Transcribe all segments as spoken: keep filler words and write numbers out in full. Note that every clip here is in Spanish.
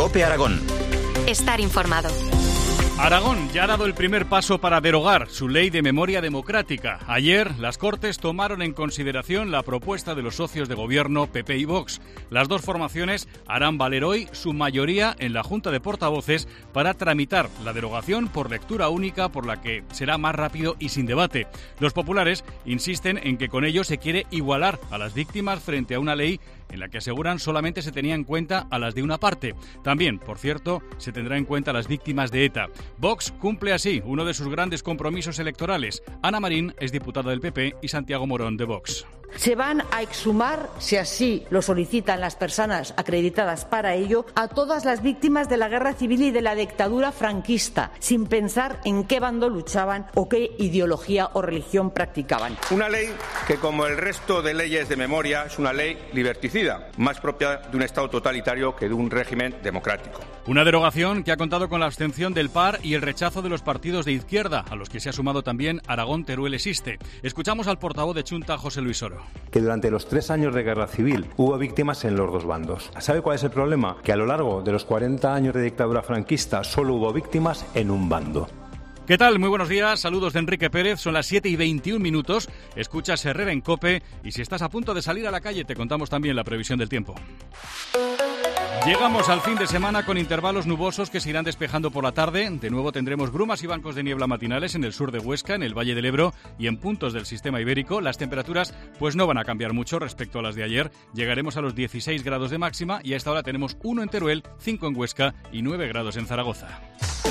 COPE Aragón. Estar informado. Aragón ya ha dado el primer paso para derogar su ley de memoria democrática. Ayer, las Cortes tomaron en consideración la propuesta de los socios de gobierno P P y Vox. Las dos formaciones harán valer hoy su mayoría en la Junta de Portavoces para tramitar la derogación por lectura única, por la que será más rápido y sin debate. Los populares insisten en que con ello se quiere igualar a las víctimas frente a una ley en la que aseguran solamente se tenía en cuenta a las de una parte. También, por cierto, se tendrá en cuenta a las víctimas de ETA. Vox cumple así uno de sus grandes compromisos electorales. Ana Marín es diputada del P P y Santiago Morón de Vox. Se van a exhumar, si así lo solicitan las personas acreditadas para ello, a todas las víctimas de la guerra civil y de la dictadura franquista, sin pensar en qué bando luchaban o qué ideología o religión practicaban. Una ley que, como el resto de leyes de memoria, es una ley liberticida, más propia de un Estado totalitario que de un régimen democrático. Una derogación que ha contado con la abstención del P A R y el rechazo de los partidos de izquierda, a los que se ha sumado también Aragón Teruel Existe. Escuchamos al portavoz de Chunta, José Luis Oro. Que durante los tres años de guerra civil hubo víctimas en los dos bandos. ¿Sabe cuál es el problema? Que a lo largo de los cuarenta años de dictadura franquista solo hubo víctimas en un bando. ¿Qué tal? Muy buenos días, saludos de Enrique Pérez, son las siete y veintiún minutos, escuchas Herrera en COPE y si estás a punto de salir a la calle te contamos también la previsión del tiempo. Llegamos al fin de semana con intervalos nubosos que se irán despejando por la tarde. De nuevo tendremos brumas y bancos de niebla matinales en el sur de Huesca, en el Valle del Ebro y en puntos del sistema ibérico. Las temperaturas pues no van a cambiar mucho respecto a las de ayer. Llegaremos a los dieciséis grados de máxima y a esta hora tenemos uno en Teruel, cinco en Huesca y nueve grados en Zaragoza.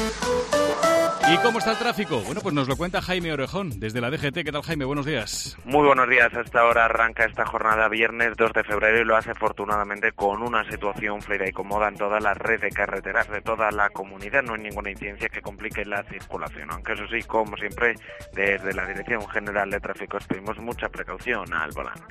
¿Y cómo está el tráfico? Bueno, pues nos lo cuenta Jaime Orejón, desde la D G T. ¿Qué tal, Jaime? Buenos días. Muy buenos días. Hasta ahora arranca esta jornada viernes dos de febrero y lo hace afortunadamente con una situación fluida y cómoda en toda la red de carreteras de toda la comunidad. No hay ninguna incidencia que complique la circulación, aunque eso sí, como siempre, desde la Dirección General de Tráfico pedimos mucha precaución al volante.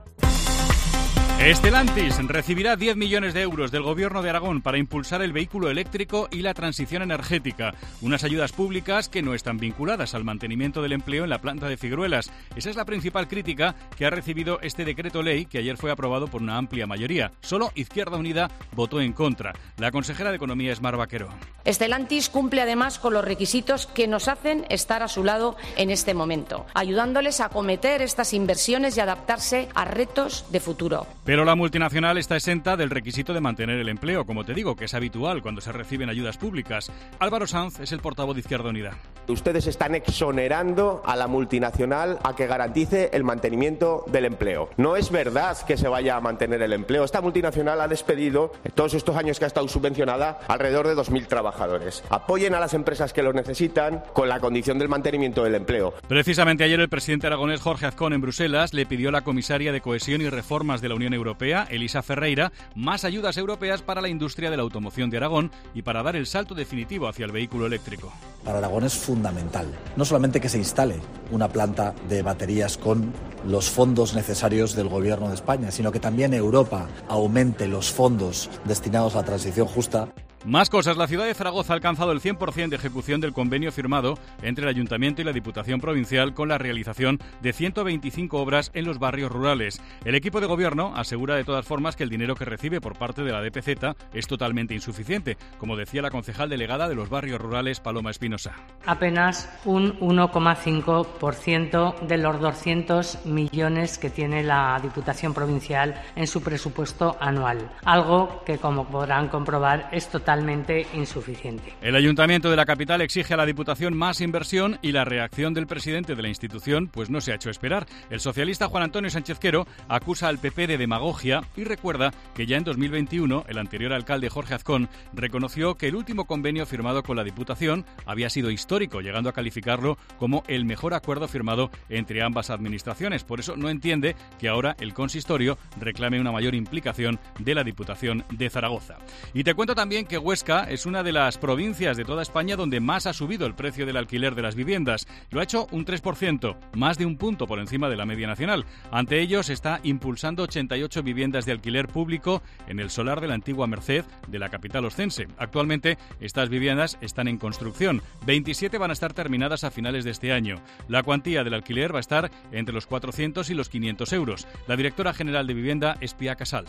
Stellantis recibirá diez millones de euros del Gobierno de Aragón para impulsar el vehículo eléctrico y la transición energética. Unas ayudas públicas que no están vinculadas al mantenimiento del empleo en la planta de Figueruelas. Esa es la principal crítica que ha recibido este decreto ley que ayer fue aprobado por una amplia mayoría. Solo Izquierda Unida votó en contra. La consejera de Economía es Mar Vaquero. Stellantis cumple además con los requisitos que nos hacen estar a su lado en este momento, ayudándoles a acometer estas inversiones y adaptarse a retos de futuro. Pero la multinacional está exenta del requisito de mantener el empleo, como te digo, que es habitual cuando se reciben ayudas públicas. Álvaro Sanz es el portavoz de Izquierda Unida. Ustedes están exonerando a la multinacional a que garantice el mantenimiento del empleo. No es verdad que se vaya a mantener el empleo. Esta multinacional ha despedido, en todos estos años que ha estado subvencionada, alrededor de dos mil trabajadores. Apoyen a las empresas que lo necesitan con la condición del mantenimiento del empleo. Precisamente ayer el presidente aragonés Jorge Azcón en Bruselas le pidió a la comisaria de Cohesión y Reformas de la Unión Europea, Elisa Ferreira, más ayudas europeas para la industria de la automoción de Aragón y para dar el salto definitivo hacia el vehículo eléctrico. Para Aragón es fundamental, no solamente que se instale una planta de baterías con los fondos necesarios del Gobierno de España, sino que también Europa aumente los fondos destinados a la transición justa. Más cosas. La ciudad de Zaragoza ha alcanzado el cien por ciento de ejecución del convenio firmado entre el Ayuntamiento y la Diputación Provincial con la realización de ciento veinticinco obras en los barrios rurales. El equipo de gobierno asegura de todas formas que el dinero que recibe por parte de la D P Z es totalmente insuficiente, como decía la concejal delegada de los barrios rurales, Paloma Espinosa. Apenas un uno coma cinco por ciento de los doscientos millones que tiene la Diputación Provincial en su presupuesto anual, algo que, como podrán comprobar, es totalmente insuficiente. El Ayuntamiento de la capital exige a la Diputación más inversión y la reacción del presidente de la institución pues no se ha hecho esperar. El socialista Juan Antonio Sánchez Quero acusa al P P de demagogia y recuerda que ya en dos mil veintiuno el anterior alcalde Jorge Azcón reconoció que el último convenio firmado con la Diputación había sido histórico, llegando a calificarlo como el mejor acuerdo firmado entre ambas administraciones. Por eso no entiende que ahora el consistorio reclame una mayor implicación de la Diputación de Zaragoza. Y te cuento también que Huesca es una de las provincias de toda España donde más ha subido el precio del alquiler de las viviendas. Lo ha hecho un tres por ciento, más de un punto por encima de la media nacional. Ante ello se está impulsando ochenta y ocho viviendas de alquiler público en el solar de la antigua Merced de la capital oscense. Actualmente estas viviendas están en construcción. veintisiete van a estar terminadas a finales de este año. La cuantía del alquiler va a estar entre los cuatrocientos y los quinientos euros. La directora general de Vivienda es Pia Casals.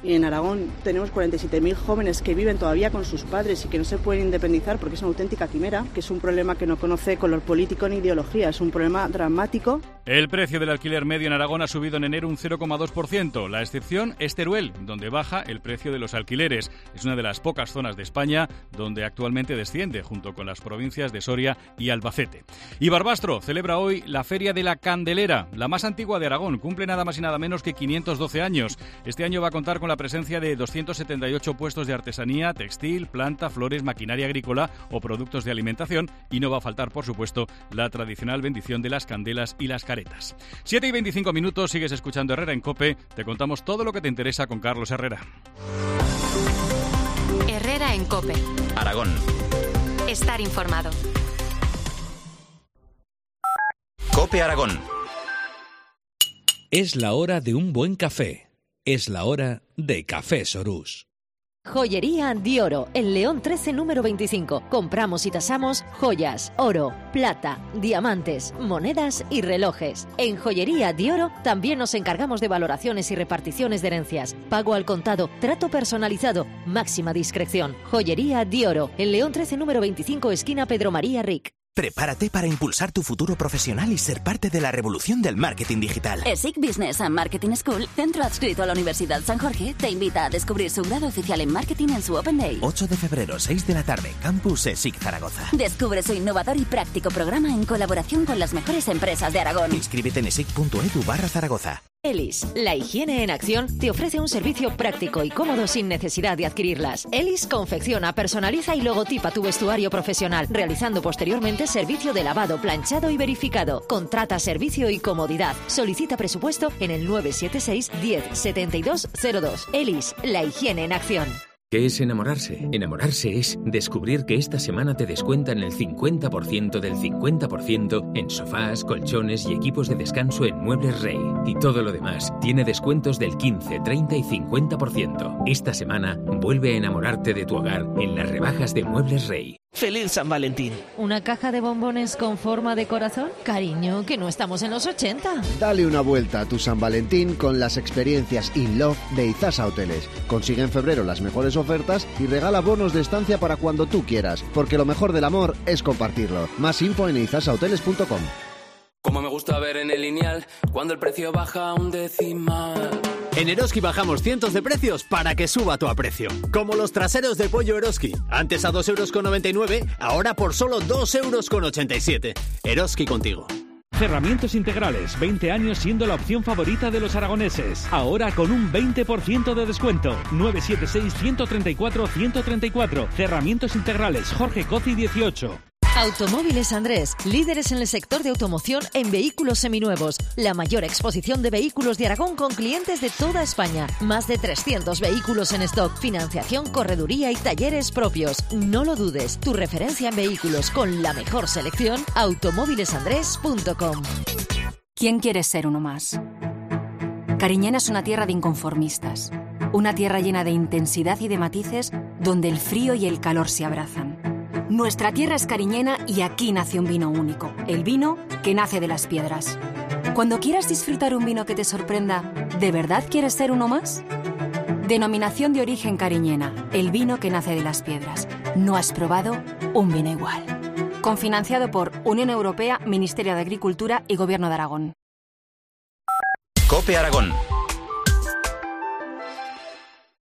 Y en Aragón tenemos cuarenta y siete mil jóvenes que viven todavía con sus padres y que no se pueden independizar porque es una auténtica quimera, que es un problema que no conoce color político ni ideología, es un problema dramático. El precio del alquiler medio en Aragón ha subido en enero un cero coma dos por ciento. La excepción es Teruel, donde baja el precio de los alquileres. Es una de las pocas zonas de España donde actualmente desciende, junto con las provincias de Soria y Albacete. Y Barbastro celebra hoy la Feria de la Candelera, la más antigua de Aragón. Cumple nada más y nada menos que quinientos doce años. Este año va a contar con la presencia de doscientos setenta y ocho puestos de artesanía, textil, planta, flores, maquinaria agrícola o productos de alimentación, y no va a faltar, por supuesto, la tradicional bendición de las candelas y las caretas. siete y veinticinco minutos, sigues escuchando Herrera en COPE. Te contamos todo lo que te interesa con Carlos Herrera. Herrera en COPE. Aragón. Estar informado. COPE Aragón. Es la hora de un buen café. Es la hora de Café Sorús. Joyería Dioro, el León trece número veinticinco. Compramos y tasamos joyas, oro, plata, diamantes, monedas y relojes. En Joyería Dioro también nos encargamos de valoraciones y reparticiones de herencias. Pago al contado, trato personalizado, máxima discreción. Joyería Dioro, el León trece número veinticinco, esquina Pedro María Ric. Prepárate para impulsar tu futuro profesional y ser parte de la revolución del marketing digital. ESIC Business and Marketing School, centro adscrito a la Universidad San Jorge, te invita a descubrir su grado oficial en marketing en su Open Day. ocho de febrero, seis de la tarde, Campus ESIC Zaragoza. Descubre su innovador y práctico programa en colaboración con las mejores empresas de Aragón. Inscríbete en esic punto edu barra Zaragoza. Elis, la higiene en acción, te ofrece un servicio práctico y cómodo sin necesidad de adquirirlas. Elis confecciona, personaliza y logotipa tu vestuario profesional, realizando posteriormente servicio de lavado, planchado y verificado. Contrata servicio y comodidad. Solicita presupuesto en el nueve siete seis, diez, setenta y dos cero dos. Elis, la higiene en acción. ¿Qué es enamorarse? Enamorarse es descubrir que esta semana te descuentan el cincuenta por ciento del cincuenta por ciento en sofás, colchones y equipos de descanso en Muebles Rey. Y todo lo demás tiene descuentos del quince, treinta y cincuenta por ciento. Esta semana vuelve a enamorarte de tu hogar en las rebajas de Muebles Rey. ¡Feliz San Valentín! ¿Una caja de bombones con forma de corazón? Cariño, que no estamos en los ochenta. Dale una vuelta a tu San Valentín con las experiencias In Love de Izasa Hoteles. Consigue en febrero las mejores ofertas y regala bonos de estancia para cuando tú quieras, porque lo mejor del amor es compartirlo. Más info en izasa hoteles punto com. Como me gusta ver en el lineal, cuando el precio baja un decimal. En Eroski bajamos cientos de precios para que suba tu aprecio. Como los traseros de pollo Eroski. Antes a dos euros con noventa y nueve, ahora por solo dos euros con ochenta y siete. Eroski contigo. Cerramientos Integrales, veinte años siendo la opción favorita de los aragoneses. Ahora con un veinte por ciento de descuento. nueve siete seis, uno tres cuatro, uno tres cuatro. Cerramientos Integrales, Jorge Cozi dieciocho. Automóviles Andrés, líderes en el sector de automoción en vehículos seminuevos. La mayor exposición de vehículos de Aragón con clientes de toda España. Más de trescientos vehículos en stock, financiación, correduría y talleres propios. No lo dudes, tu referencia en vehículos con la mejor selección, automóviles andrés punto com. ¿Quién quiere ser uno más? Cariñena es una tierra de inconformistas. Una tierra llena de intensidad y de matices donde el frío y el calor se abrazan. Nuestra tierra es cariñena y aquí nace un vino único, el vino que nace de las piedras. Cuando quieras disfrutar un vino que te sorprenda, ¿de verdad quieres ser uno más? Denominación de origen cariñena, el vino que nace de las piedras. No has probado un vino igual. Confinanciado por Unión Europea, Ministerio de Agricultura y Gobierno de Aragón. COPE Aragón.